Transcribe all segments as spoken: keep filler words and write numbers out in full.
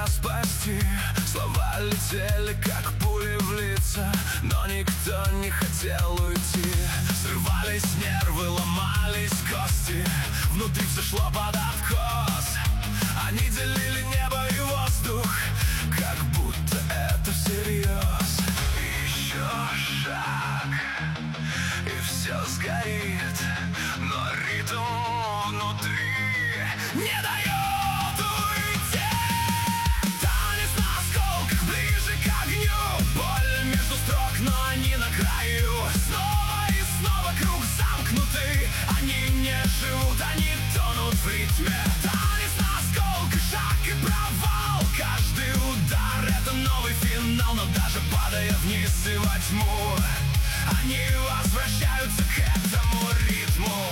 тебя спасти. Слова летели, как пули в лица, но никто не хотел уйти. Срывались нервы, ломались кости, внутри все шло под откос. Они делили небо и воздух, как будто это всерьез. Еще шаг, и все сгорит, но ритм внутри не дает уйти. Танец на осколках, ближе к огню, боль между строк, но они на краю. Снова и снова круг замкнутый, они не живут, они тонут в ритме. Танец на осколках, шаг и провал, каждый удар — это новый финал. Но даже падая вниз и во тьму, они возвращаются к этому ритму.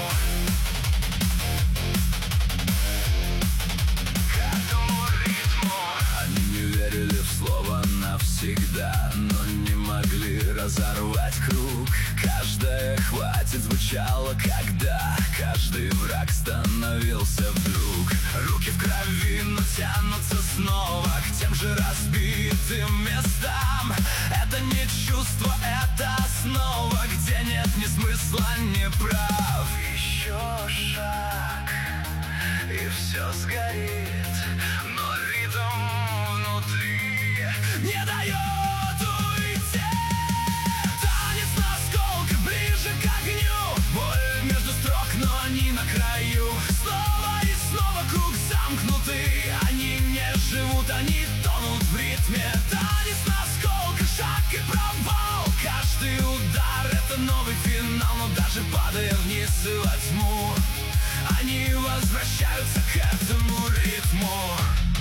К этому ритму. Они не верили в слово навсегда, но не могли разорвать круг. Каждое «хватит» звучало, когда каждый враг становился вдруг. Руки в крови, но тянутся снова к тем же разбитым местам. Это не чувство, это основа, где нет ни смысла, ни прав. Еще шаг, и все сгорит, но ритм внутри не дает уйти. Танец на осколках, ближе к огню, боль между строк, но они на краю. Снова и снова круг замкнутый, они не живут, они тонут в ритме. Танец на осколках, шаг и провал, каждый удар — это новый финал. Но даже падая вниз и во тьму, они возвращаются к этому ритму.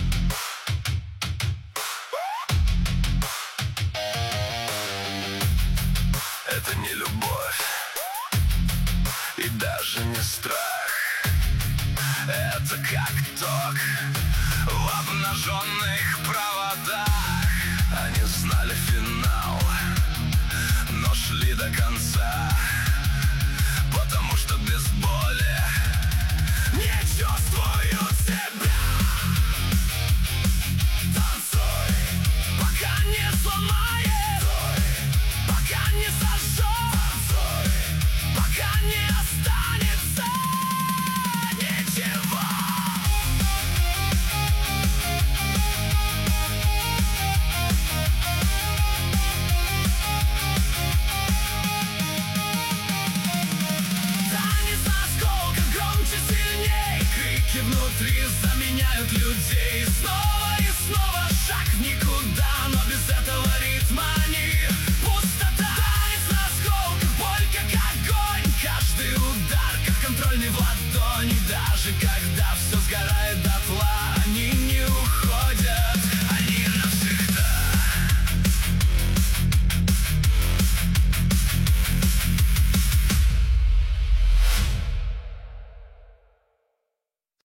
Это не любовь и даже не страх, это как ток в обнаженных проводах. Они знали финал, но шли до конца, потому что без боли не чувствуют себя. Танцуй, пока не сломает, пока не сожжет, танцуй, пока не останется ничего. Танец на осколках, громче, сильней, крики внутри заменяют людей снова.